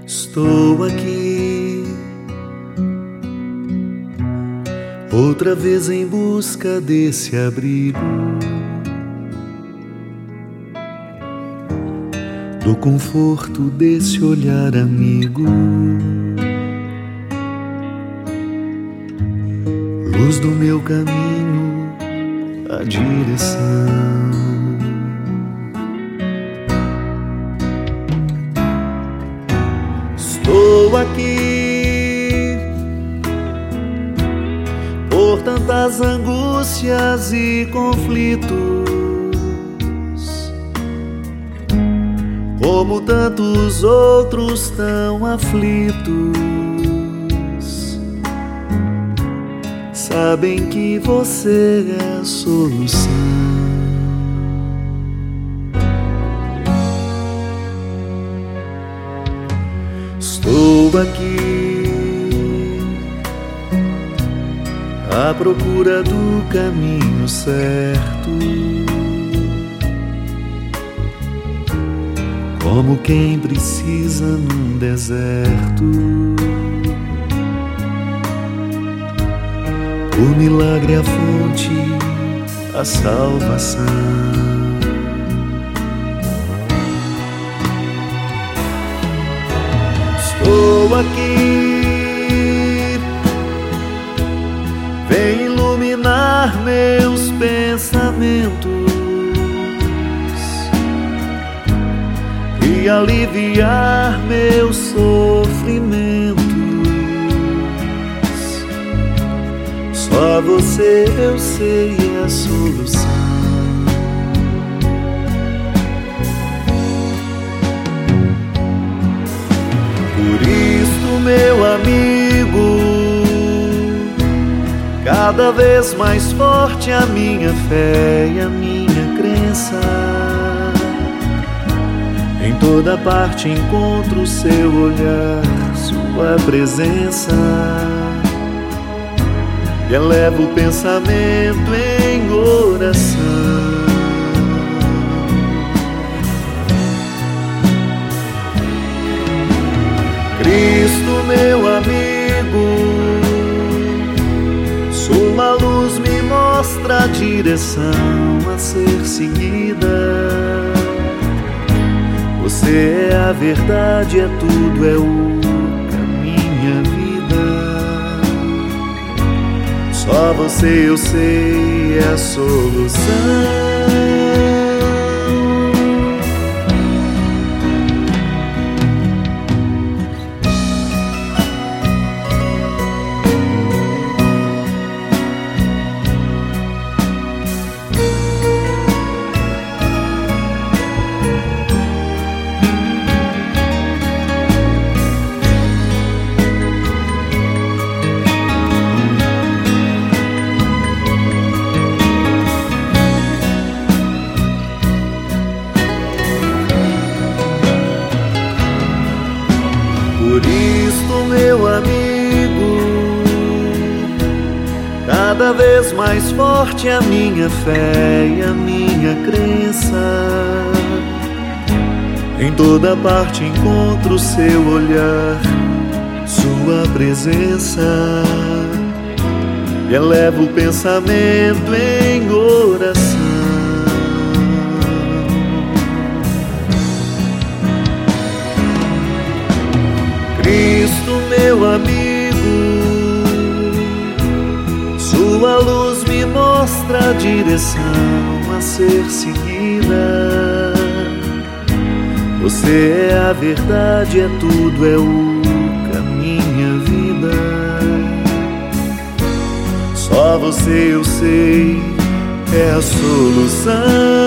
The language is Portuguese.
Estou aqui outra vez em busca desse abrigo, do conforto desse olhar amigo, luz do meu caminho, a direção. Estou aqui por tantas angústias e conflitos, como tantos outros tão aflitos. Sabem que você é a solução. Estou aqui à procura do caminho certo, como quem precisa num deserto. O milagre é a fonte, a salvação. Estou aqui, vem iluminar meus pensamentos e aliviar meus sofrimentos. Só você, eu sei, é a solução. Por isso, meu amigo, cada vez mais forte a minha fé e a minha crença. Em toda parte encontro o seu olhar, sua presença, e elevo o pensamento em oração. Cristo, meu amigo, sua luz me mostra a direção a ser seguida. Você é a verdade, é tudo, é o caminho, a vida. Só você, eu sei, é a solução. Por isso, meu amigo, cada vez mais forte a minha fé e a minha crença. Em toda parte encontro o seu olhar, sua presença, e elevo o pensamento em oração. Cristo, meu amigo, sua luz me mostra a direção a ser seguida. Você é a verdade, é tudo, é o caminho, a vida. Só você, eu sei, é a solução.